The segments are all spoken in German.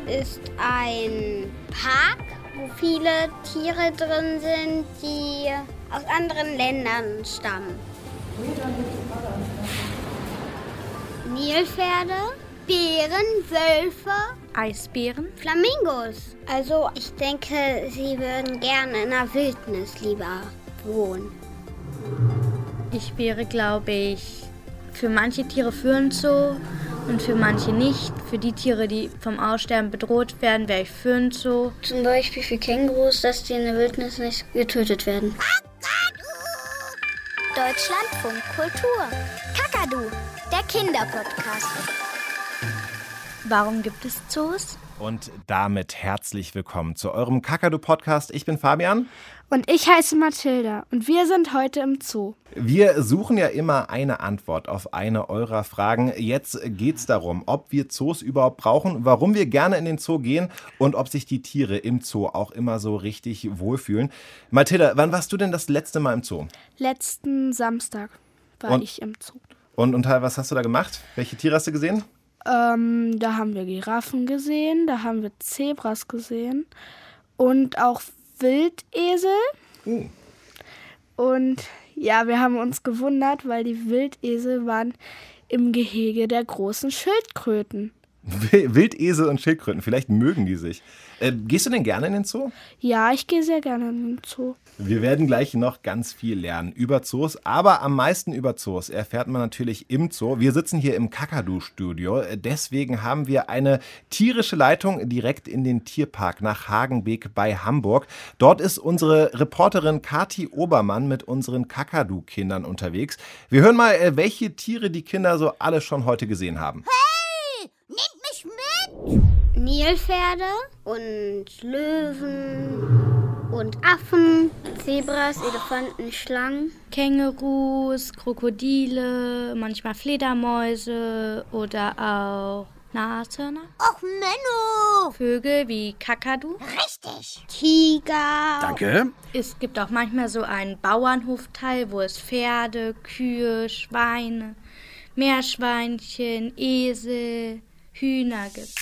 ist ein Park, wo viele Tiere drin sind, die aus anderen Ländern stammen. Nilpferde, Bären, Wölfe, Eisbären, Flamingos. Also ich denke, sie würden gerne in der Wildnis lieber wohnen. Ich wäre, glaube ich, für manche Tiere für ein Zoo und für manche nicht. Für die Tiere, die vom Aussterben bedroht werden, wäre ich für ein Zoo. Zum Beispiel für Kängurus, dass die in der Wildnis nicht getötet werden. Deutschlandfunk Kultur. Kakadu, der Kinderpodcast. Warum gibt es Zoos? Und damit herzlich willkommen zu eurem Kakadu-Podcast. Ich bin Fabian. Und ich heiße Mathilda und wir sind heute im Zoo. Wir suchen ja immer eine Antwort auf eine eurer Fragen. Jetzt geht es darum, ob wir Zoos überhaupt brauchen, warum wir gerne in den Zoo gehen und ob sich die Tiere im Zoo auch immer so richtig wohlfühlen. Mathilda, wann warst du denn das letzte Mal im Zoo? Letzten Samstag war ich im Zoo. Und was hast du da gemacht? Welche Tiere hast du gesehen? Da haben wir Giraffen gesehen, da haben wir Zebras gesehen und auch Wildesel. Und ja, wir haben uns gewundert, weil die Wildesel waren im Gehege der großen Schildkröten. Wildesel und Schildkröten, vielleicht mögen die sich. Gehst du denn gerne in den Zoo? Ja, ich gehe sehr gerne in den Zoo. Wir werden gleich noch ganz viel lernen über Zoos, aber am meisten über Zoos erfährt man natürlich im Zoo. Wir sitzen hier im Kakadu-Studio, deswegen haben wir eine tierische Leitung direkt in den Tierpark nach Hagenbeek bei Hamburg. Dort ist unsere Reporterin Kathi Obermann mit unseren Kakadu-Kindern unterwegs. Wir hören mal, welche Tiere die Kinder so alle schon heute gesehen haben. Hey, nehmt mich mit! Nilpferde und Löwen und Affen, Zebras, Elefanten, Schlangen. Kängurus, Krokodile, manchmal Fledermäuse oder auch Nashörner. Och, Menno! Vögel wie Kakadu. Richtig! Tiger. Danke. Es gibt auch manchmal so einen Bauernhofteil, wo es Pferde, Kühe, Schweine, Meerschweinchen, Esel, Hühner gibt.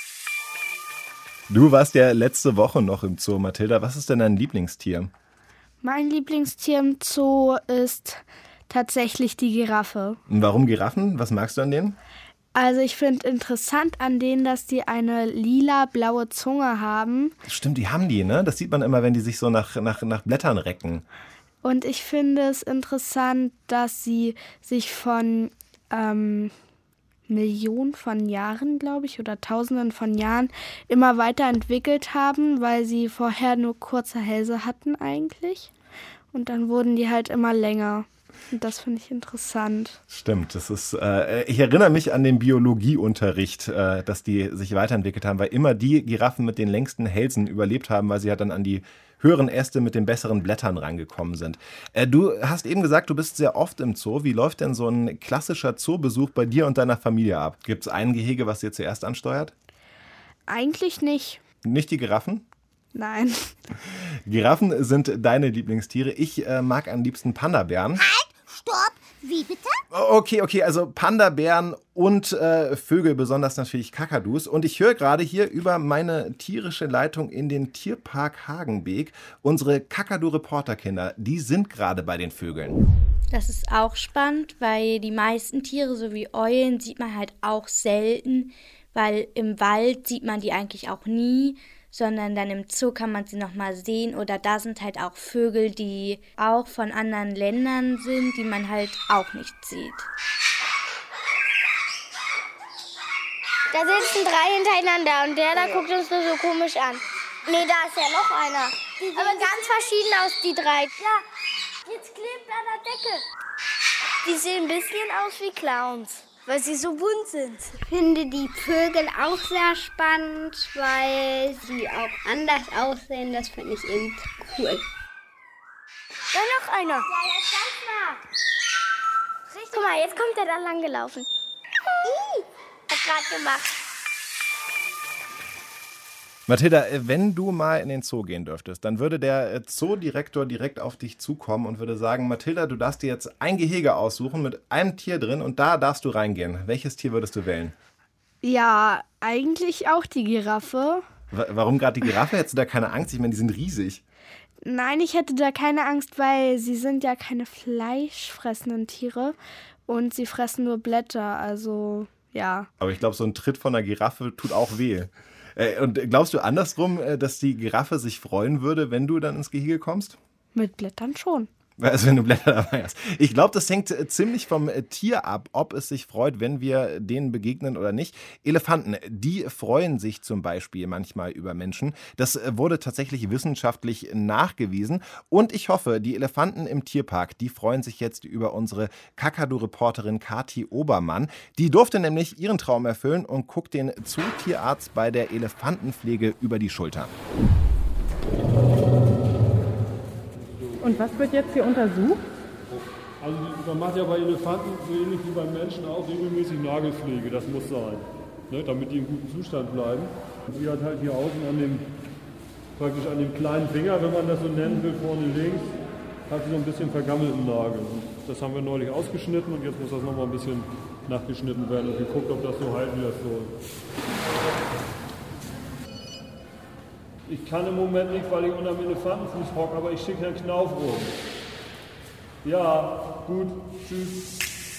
Du warst ja letzte Woche noch im Zoo, Mathilda. Was ist denn dein Lieblingstier? Mein Lieblingstier im Zoo ist tatsächlich die Giraffe. Und warum Giraffen? Was magst du an denen? Also ich finde interessant an denen, dass die eine lila-blaue Zunge haben. Stimmt, die haben die, ne? Das sieht man immer, wenn die sich so nach Blättern recken. Und ich finde es interessant, dass sie sich von Millionen von Jahren, glaube ich, oder Tausenden von Jahren immer weiterentwickelt haben, weil sie vorher nur kurze Hälse hatten eigentlich. Und dann wurden die halt immer länger. Und das finde ich interessant. Stimmt, das ist. Ich erinnere mich an den Biologieunterricht, dass die sich weiterentwickelt haben, weil immer die Giraffen mit den längsten Hälsen überlebt haben, weil sie halt dann an die höheren Äste mit den besseren Blättern rangekommen sind. Du hast eben gesagt, du bist sehr oft im Zoo. Wie läuft denn so ein klassischer Zoobesuch bei dir und deiner Familie ab? Gibt es ein Gehege, was ihr zuerst ansteuert? Eigentlich nicht. Nicht die Giraffen? Nein. Giraffen sind deine Lieblingstiere. Ich mag am liebsten Panda-Bären. Halt, stopp, wie bitte? Okay, also Panda-Bären und Vögel, besonders natürlich Kakadus. Und ich höre gerade hier über meine tierische Leitung in den Tierpark Hagenbeek unsere Kakadu-Reporterkinder, die sind gerade bei den Vögeln. Das ist auch spannend, weil die meisten Tiere, so wie Eulen, sieht man halt auch selten, weil im Wald sieht man die eigentlich auch nie, sondern dann im Zoo kann man sie nochmal sehen. Oder da sind halt auch Vögel, die auch von anderen Ländern sind, die man halt auch nicht sieht. Da sitzen 3 hintereinander und der da guckt uns nur so komisch an. Nee, da ist ja noch einer. Aber ganz verschieden aus, die 3. Ja, jetzt klebt an der Decke. Die sehen ein bisschen aus wie Clowns, weil sie so bunt sind. Ich finde die Vögel auch sehr spannend, weil sie auch anders aussehen. Das finde ich eben cool. Da noch einer. Ja, jetzt ganz nah. Richtig. Guck mal, jetzt kommt der da lang gelaufen. Hat gerade gemacht. Mathilda, wenn du mal in den Zoo gehen dürftest, dann würde der Zoodirektor direkt auf dich zukommen und würde sagen, Mathilda, du darfst dir jetzt ein Gehege aussuchen mit einem Tier drin und da darfst du reingehen. Welches Tier würdest du wählen? Ja, eigentlich auch die Giraffe. Warum gerade die Giraffe? Hättest du da keine Angst? Ich meine, die sind riesig. Nein, ich hätte da keine Angst, weil sie sind ja keine fleischfressenden Tiere und sie fressen nur Blätter, also ja. Aber ich glaube, so ein Tritt von einer Giraffe tut auch weh. Und glaubst du andersrum, dass die Giraffe sich freuen würde, wenn du dann ins Gehege kommst? Mit Blättern schon. Also wenn du Blätter dabei hast. Ich glaube, das hängt ziemlich vom Tier ab, ob es sich freut, wenn wir denen begegnen oder nicht. Elefanten, die freuen sich zum Beispiel manchmal über Menschen. Das wurde tatsächlich wissenschaftlich nachgewiesen. Und ich hoffe, die Elefanten im Tierpark, die freuen sich jetzt über unsere Kakadu-Reporterin Kathi Obermann. Die durfte nämlich ihren Traum erfüllen und guckt den Zootierarzt bei der Elefantenpflege über die Schulter. Und was wird jetzt hier untersucht? Also man macht ja bei Elefanten so ähnlich wie beim Menschen auch regelmäßig Nagelpflege, das muss sein, ne, damit die in gutem Zustand bleiben. Und sie hat halt hier außen praktisch an dem kleinen Finger, wenn man das so nennen will, vorne links, hat sie so ein bisschen vergammelten Nagel. Und das haben wir neulich ausgeschnitten und jetzt muss das nochmal ein bisschen nachgeschnitten werden und geguckt, ob das so halten wie das soll. Ich kann im Moment nicht, weil ich unter dem Elefantenfuß hocke, aber ich schicke Herrn Knauf rum. Ja, gut, tschüss.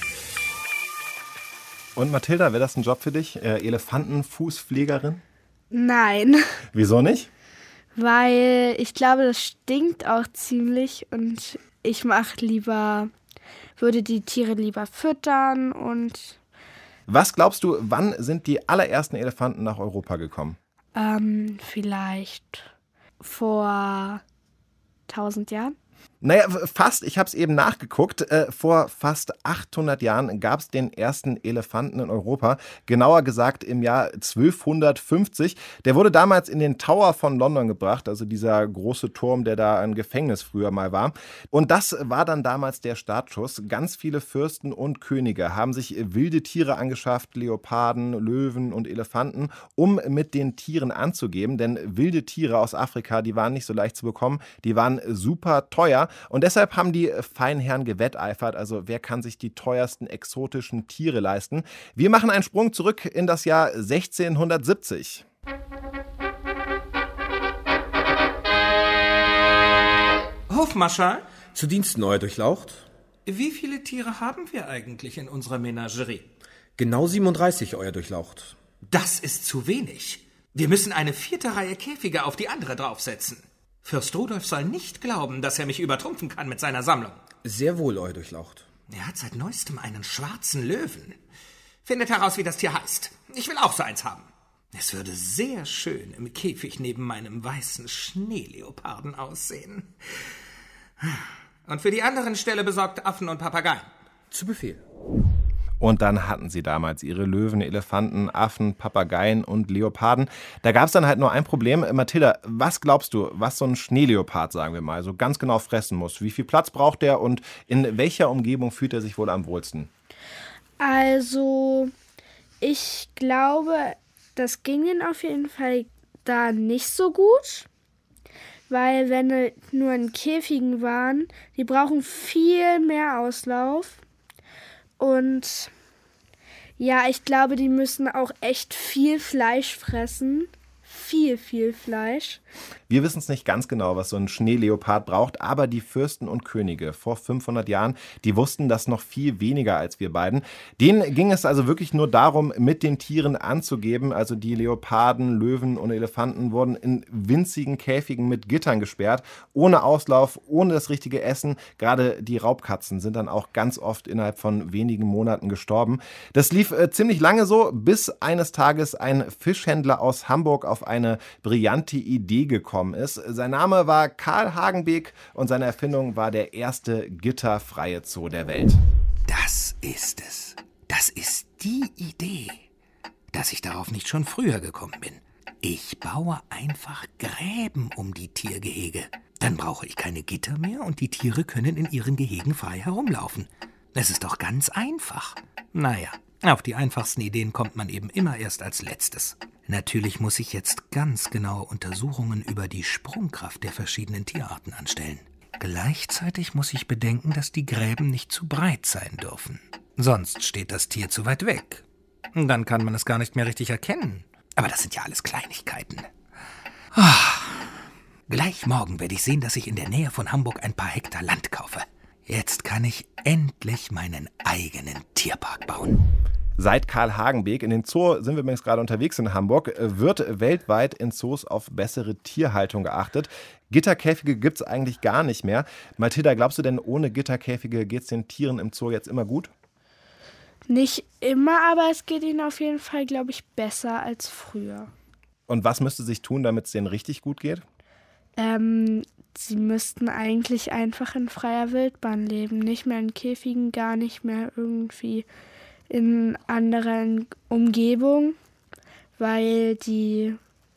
Und Mathilda, wäre das ein Job für dich? Elefantenfußpflegerin? Nein, Wieso nicht? weil ich glaube, das stinkt auch ziemlich und ich würde die Tiere lieber füttern und Was glaubst du, wann sind die allerersten Elefanten nach Europa gekommen? vielleicht vor 1000 Jahren. Naja, fast. Ich habe es eben nachgeguckt. Vor fast 800 Jahren gab es den ersten Elefanten in Europa. Genauer gesagt im Jahr 1250. Der wurde damals in den Tower von London gebracht, also dieser große Turm, der da ein Gefängnis früher mal war. Und das war dann damals der Startschuss. Ganz viele Fürsten und Könige haben sich wilde Tiere angeschafft, Leoparden, Löwen und Elefanten, um mit den Tieren anzugeben. Denn wilde Tiere aus Afrika, die waren nicht so leicht zu bekommen, die waren super teuer. Und deshalb haben die Feinherren gewetteifert, also wer kann sich die teuersten exotischen Tiere leisten. Wir machen einen Sprung zurück in das Jahr 1670. Hofmarschall, Zu Diensten, Euer Durchlaucht. wie viele Tiere haben wir eigentlich in unserer Menagerie? Genau 37, Euer Durchlaucht. Das ist zu wenig. Wir müssen eine 4. Reihe Käfige auf die andere draufsetzen. Fürst Rudolf soll nicht glauben, dass er mich übertrumpfen kann mit seiner Sammlung. Sehr wohl, Euer Durchlaucht. Er hat seit neuestem einen schwarzen Löwen. Findet heraus, wie das Tier heißt. Ich will auch so eins haben. Es würde sehr schön im Käfig neben meinem weißen Schneeleoparden aussehen. Und für die anderen Stelle besorgt Affen und Papageien. Zu Befehl. Und dann hatten sie damals ihre Löwen, Elefanten, Affen, Papageien und Leoparden. Da gab es dann halt nur ein Problem. Mathilda, was glaubst du, was so ein Schneeleopard, sagen wir mal, so ganz genau fressen muss? Wie viel Platz braucht der und in welcher Umgebung fühlt er sich wohl am wohlsten? Also, ich glaube, das ging ihnen auf jeden Fall da nicht so gut. Weil wenn nur in Käfigen waren, die brauchen viel mehr Auslauf. Und ja, ich glaube, die müssen auch echt viel Fleisch fressen. Viel Fleisch. Wir wissen es nicht ganz genau, was so ein Schneeleopard braucht, aber die Fürsten und Könige vor 500 Jahren, die wussten das noch viel weniger als wir beiden. Denen ging es also wirklich nur darum, mit den Tieren anzugeben. Also die Leoparden, Löwen und Elefanten wurden in winzigen Käfigen mit Gittern gesperrt, ohne Auslauf, ohne das richtige Essen. Gerade die Raubkatzen sind dann auch ganz oft innerhalb von wenigen Monaten gestorben. Das lief ziemlich lange so, bis eines Tages ein Fischhändler aus Hamburg auf eine brillante Idee gekommen ist. Sein Name war Karl Hagenbeek und seine Erfindung war der erste gitterfreie Zoo der Welt. Das ist es. Das ist die Idee. Dass ich darauf nicht schon früher gekommen bin. Ich baue einfach Gräben um die Tiergehege. Dann brauche ich keine Gitter mehr und die Tiere können in ihren Gehegen frei herumlaufen. Es ist doch ganz einfach. Naja, auf die einfachsten Ideen kommt man eben immer erst als letztes. Natürlich muss ich jetzt ganz genaue Untersuchungen über die Sprungkraft der verschiedenen Tierarten anstellen. Gleichzeitig muss ich bedenken, dass die Gräben nicht zu breit sein dürfen. Sonst steht das Tier zu weit weg. Dann kann man es gar nicht mehr richtig erkennen. Aber das sind ja alles Kleinigkeiten. Gleich morgen werde ich sehen, dass ich in der Nähe von Hamburg ein paar Hektar Land kaufe. Jetzt kann ich endlich meinen eigenen Tierpark bauen. Seit Karl Hagenbeek, in den Zoo sind wir übrigens gerade unterwegs in Hamburg, wird weltweit in Zoos auf bessere Tierhaltung geachtet. Gitterkäfige gibt es eigentlich gar nicht mehr. Mathilda, glaubst du denn, ohne Gitterkäfige geht es den Tieren im Zoo jetzt immer gut? Nicht immer, aber es geht ihnen auf jeden Fall, glaube ich, besser als früher. Und was müsste sich tun, damit es denen richtig gut geht? Sie müssten eigentlich einfach in freier Wildbahn leben, nicht mehr in Käfigen, gar nicht mehr irgendwie in anderen Umgebungen, weil die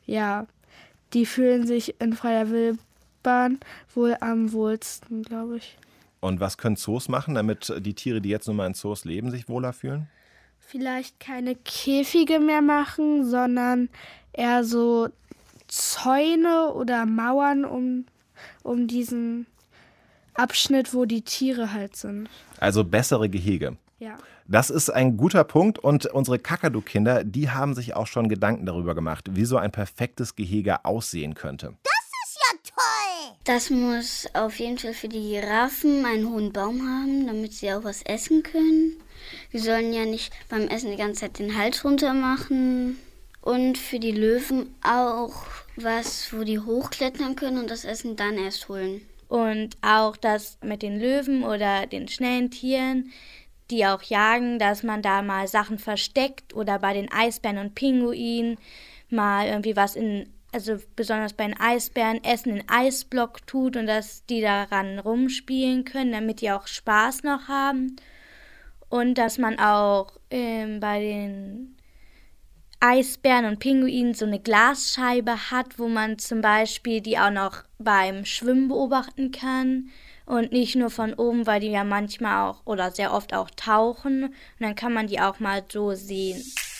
fühlen sich in freier Wildbahn wohl am wohlsten, glaube ich. Und was können Zoos machen, damit die Tiere, die jetzt nun mal in Zoos leben, sich wohler fühlen? Vielleicht keine Käfige mehr machen, sondern eher so Zäune oder Mauern um diesen Abschnitt, wo die Tiere halt sind. Also bessere Gehege. Ja. Das ist ein guter Punkt und unsere Kakadu-Kinder, die haben sich auch schon Gedanken darüber gemacht, wie so ein perfektes Gehege aussehen könnte. Das ist ja toll. Das muss auf jeden Fall für die Giraffen einen hohen Baum haben, damit sie auch was essen können. Die sollen ja nicht beim Essen die ganze Zeit den Hals runter machen. Und für die Löwen auch was, wo die hochklettern können und das Essen dann erst holen. Und auch das mit den Löwen oder den schnellen Tieren, die auch jagen, dass man da mal Sachen versteckt oder bei den Eisbären und Pinguinen mal irgendwie was also besonders bei den Eisbären, Essen in Eisblock tut und dass die daran rumspielen können, damit die auch Spaß noch haben. Und dass man auch bei den Eisbären und Pinguinen so eine Glasscheibe hat, wo man zum Beispiel die auch noch beim Schwimmen beobachten kann und nicht nur von oben, weil die ja manchmal auch oder sehr oft auch tauchen und dann kann man die auch mal so sehen.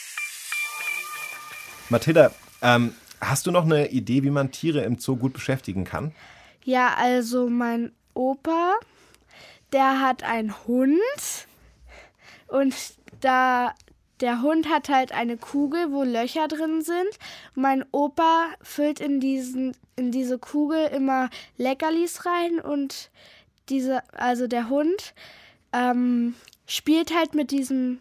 Mathilda, hast du noch eine Idee, wie man Tiere im Zoo gut beschäftigen kann? Ja, also mein Opa, der hat einen Hund und der Hund hat halt eine Kugel, wo Löcher drin sind. Mein Opa füllt in diese Kugel immer Leckerlis rein und der Hund spielt halt mit diesem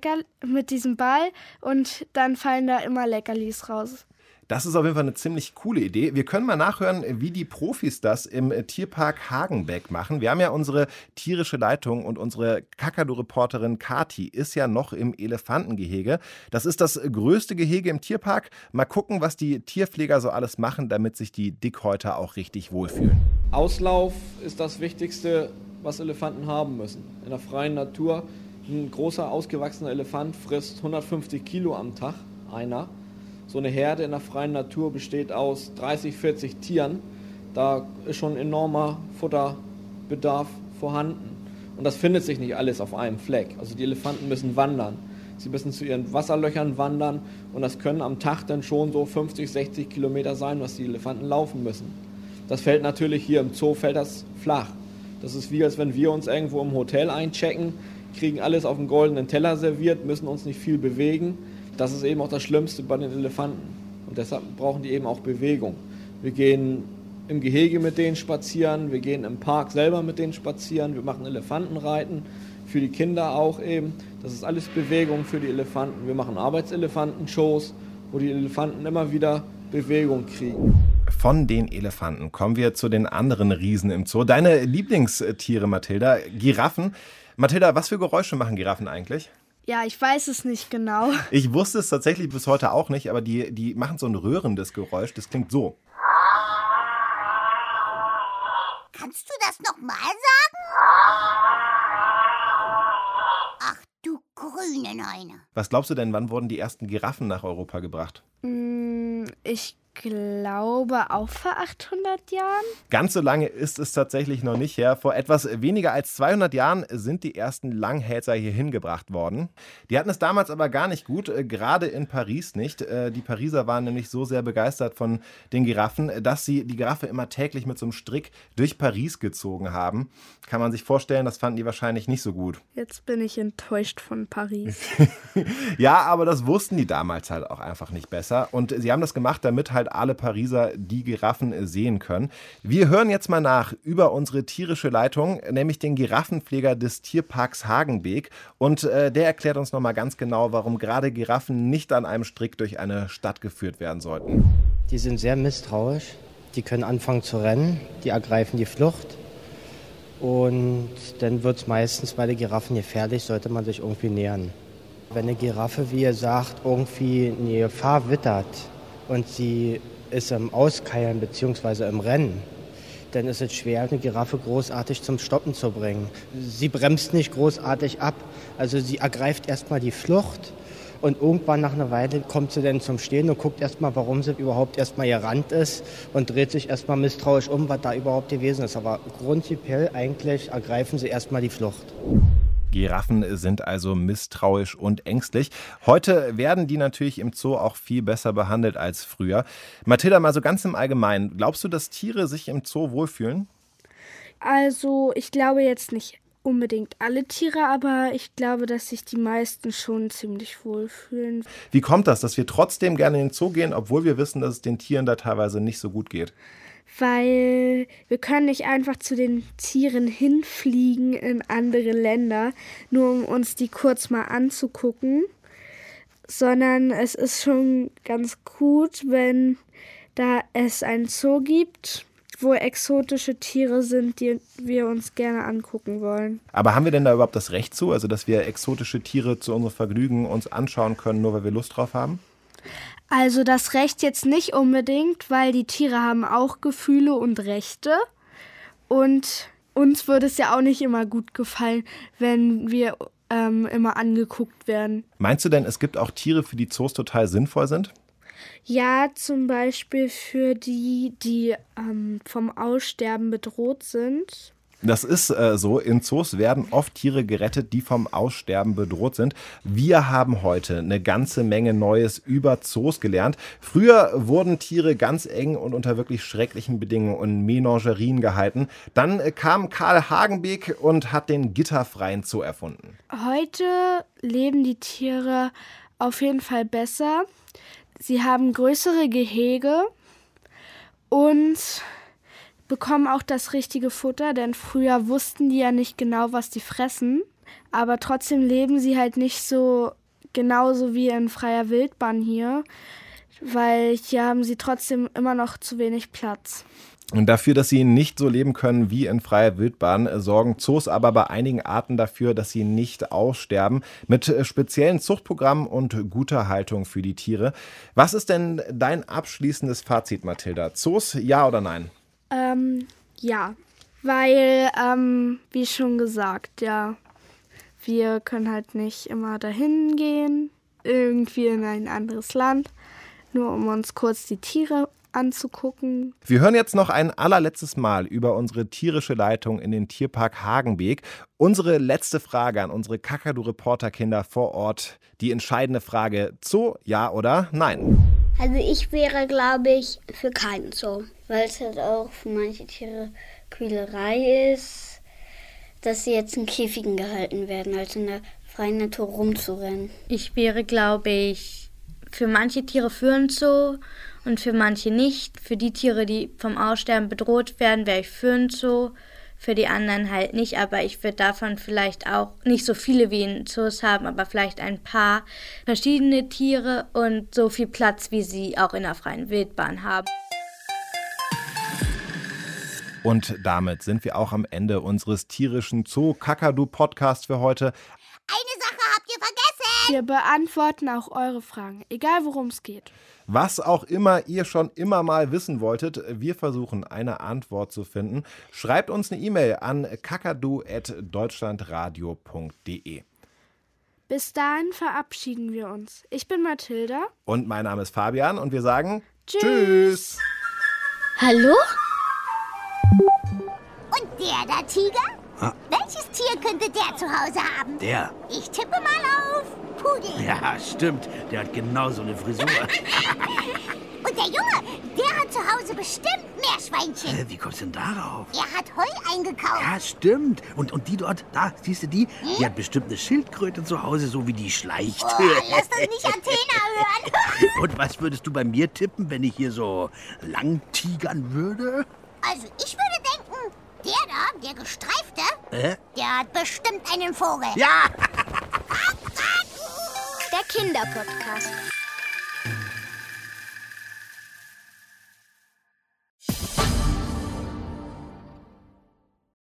Ball und dann fallen da immer Leckerlis raus. Das ist auf jeden Fall eine ziemlich coole Idee. Wir können mal nachhören, wie die Profis das im Tierpark Hagenbeck machen. Wir haben ja unsere tierische Leitung und unsere Kakadu-Reporterin Kati ist ja noch im Elefantengehege. Das ist das größte Gehege im Tierpark. Mal gucken, was die Tierpfleger so alles machen, damit sich die Dickhäuter auch richtig wohlfühlen. Auslauf ist das Wichtigste, was Elefanten haben müssen. In der freien Natur, ein großer, ausgewachsener Elefant frisst 150 Kilo am Tag, einer. So eine Herde in der freien Natur besteht aus 30, 40 Tieren. Da ist schon enormer Futterbedarf vorhanden. Und das findet sich nicht alles auf einem Fleck. Also die Elefanten müssen wandern. Sie müssen zu ihren Wasserlöchern wandern. Und das können am Tag dann schon so 50, 60 Kilometer sein, was die Elefanten laufen müssen. Das fällt natürlich hier im Zoo fällt das flach. Das ist wie, als wenn wir uns irgendwo im Hotel einchecken, kriegen alles auf dem goldenen Teller serviert, müssen uns nicht viel bewegen. Das ist eben auch das Schlimmste bei den Elefanten. Und deshalb brauchen die eben auch Bewegung. Wir gehen im Gehege mit denen spazieren, wir gehen im Park selber mit denen spazieren, wir machen Elefantenreiten, für die Kinder auch eben. Das ist alles Bewegung für die Elefanten. Wir machen Arbeitselefantenshows, wo die Elefanten immer wieder Bewegung kriegen. Von den Elefanten kommen wir zu den anderen Riesen im Zoo. Deine Lieblingstiere, Mathilda, Giraffen. Mathilda, was für Geräusche machen Giraffen eigentlich? Ja, ich weiß es nicht genau. Ich wusste es tatsächlich bis heute auch nicht, aber die machen so ein röhrendes Geräusch. Das klingt so. Kannst du das nochmal sagen? Ach du grüne Neune. Was glaubst du denn, wann wurden die ersten Giraffen nach Europa gebracht? Ich glaube auch vor 800 Jahren. Ganz so lange ist es tatsächlich noch nicht her. Vor etwas weniger als 200 Jahren sind die ersten Langhälser hier hingebracht worden. Die hatten es damals aber gar nicht gut, gerade in Paris nicht. Die Pariser waren nämlich so sehr begeistert von den Giraffen, dass sie die Giraffe immer täglich mit so einem Strick durch Paris gezogen haben. Kann man sich vorstellen, das fanden die wahrscheinlich nicht so gut. Jetzt bin ich enttäuscht von Paris. Ja, aber das wussten die damals halt auch einfach nicht besser. Und sie haben das gemacht, damit halt alle Pariser die Giraffen sehen können. Wir hören jetzt mal nach über unsere tierische Leitung, nämlich den Giraffenpfleger des Tierparks Hagenbeek. Und der erklärt uns nochmal ganz genau, warum gerade Giraffen nicht an einem Strick durch eine Stadt geführt werden sollten. Die sind sehr misstrauisch. Die können anfangen zu rennen. Die ergreifen die Flucht. Und dann wird es meistens bei den Giraffen gefährlich, sollte man sich irgendwie nähern. Wenn eine Giraffe, wie ihr sagt, irgendwie eine Gefahr wittert und sie ist im Auskeilen bzw. im Rennen, dann ist es schwer, eine Giraffe großartig zum Stoppen zu bringen. Sie bremst nicht großartig ab, also sie ergreift erstmal die Flucht und irgendwann nach einer Weile kommt sie dann zum Stehen und guckt erstmal, warum sie überhaupt erstmal gerannt ist und dreht sich erstmal misstrauisch um, was da überhaupt gewesen ist. Aber prinzipiell eigentlich ergreifen sie erstmal die Flucht. Giraffen sind also misstrauisch und ängstlich. Heute werden die natürlich im Zoo auch viel besser behandelt als früher. Mathilda, mal so ganz im Allgemeinen, glaubst du, dass Tiere sich im Zoo wohlfühlen? Also ich glaube jetzt nicht unbedingt alle Tiere, aber ich glaube, dass sich die meisten schon ziemlich wohlfühlen. Wie kommt das, dass wir trotzdem gerne in den Zoo gehen, obwohl wir wissen, dass es den Tieren da teilweise nicht so gut geht? Weil wir können nicht einfach zu den Tieren hinfliegen in andere Länder, nur um uns die kurz mal anzugucken, sondern es ist schon ganz gut, wenn da es einen Zoo gibt, wo exotische Tiere sind, die wir uns gerne angucken wollen. Aber haben wir denn da überhaupt das Recht zu, also dass wir exotische Tiere zu unserem Vergnügen uns anschauen können, nur weil wir Lust drauf haben? Also das Recht jetzt nicht unbedingt, weil die Tiere haben auch Gefühle und Rechte. Und uns würde es ja auch nicht immer gut gefallen, wenn wir immer angeguckt werden. Meinst du denn, es gibt auch Tiere, für die Zoos total sinnvoll sind? Ja, zum Beispiel für die vom Aussterben bedroht sind. Das ist so. In Zoos werden oft Tiere gerettet, die vom Aussterben bedroht sind. Wir haben heute eine ganze Menge Neues über Zoos gelernt. Früher wurden Tiere ganz eng und unter wirklich schrecklichen Bedingungen in Menagerien gehalten. Dann kam Karl Hagenbeek und hat den gitterfreien Zoo erfunden. Heute leben die Tiere auf jeden Fall besser. Sie haben größere Gehege und bekommen auch das richtige Futter, denn früher wussten die ja nicht genau, was die fressen. Aber trotzdem leben sie halt nicht so genauso wie in freier Wildbahn hier, weil hier haben sie trotzdem immer noch zu wenig Platz. Und dafür, dass sie nicht so leben können wie in freier Wildbahn, sorgen Zoos aber bei einigen Arten dafür, dass sie nicht aussterben, mit speziellen Zuchtprogrammen und guter Haltung für die Tiere. Was ist denn dein abschließendes Fazit, Mathilda? Zoos, ja oder nein? Ja, weil, wie schon gesagt, ja, wir können halt nicht immer dahin gehen, irgendwie in ein anderes Land, nur um uns kurz die Tiere anzugucken. Wir hören jetzt noch ein allerletztes Mal über unsere tierische Leitung in den Tierpark Hagenbeek. Unsere letzte Frage an unsere Kakadu-Reporterkinder vor Ort. Die entscheidende Frage: Zoo, ja oder nein? Also ich wäre, glaube ich, für keinen Zoo, weil es halt auch für manche Tiere Quälerei ist, dass sie jetzt in Käfigen gehalten werden, als in der freien Natur rumzurennen. Ich wäre, glaube ich, für manche Tiere für einen Zoo und für manche nicht. Für die Tiere, die vom Aussterben bedroht werden, wäre ich für einen Zoo. Für die anderen halt nicht, aber ich würde davon vielleicht auch nicht so viele wie in Zoos haben, aber vielleicht ein paar verschiedene Tiere und so viel Platz, wie sie auch in der freien Wildbahn haben. Und damit sind wir auch am Ende unseres tierischen Zoo-Kakadu-Podcasts für heute. Eine Sache habt ihr vergessen. Wir beantworten auch eure Fragen, egal worum es geht. Was auch immer ihr schon immer mal wissen wolltet, wir versuchen eine Antwort zu finden. Schreibt uns eine E-Mail an kakadu@deutschlandradio.de. Bis dahin verabschieden wir uns. Ich bin Mathilda. Und mein Name ist Fabian und wir sagen Tschüss. Hallo? Und der da, Tiger? Ah. Welches Tier könnte der zu Hause haben? Der? Ich tippe mal auf Pudel. Ja, stimmt. Der hat genau so eine Frisur. Und der Junge, der hat zu Hause bestimmt Meerschweinchen. Wie kommst du denn darauf? Er hat Heu eingekauft. Ja, stimmt. Und die dort, da, siehst du die? Die hat bestimmt eine Schildkröte zu Hause, so wie die schleicht. Oh, lass das nicht Athena hören. Und was würdest du bei mir tippen, wenn ich hier so lang tigern würde? Also ich würde denken, der da, der Gestreifte, der hat bestimmt einen Vogel. Ja! Der Kinderpodcast.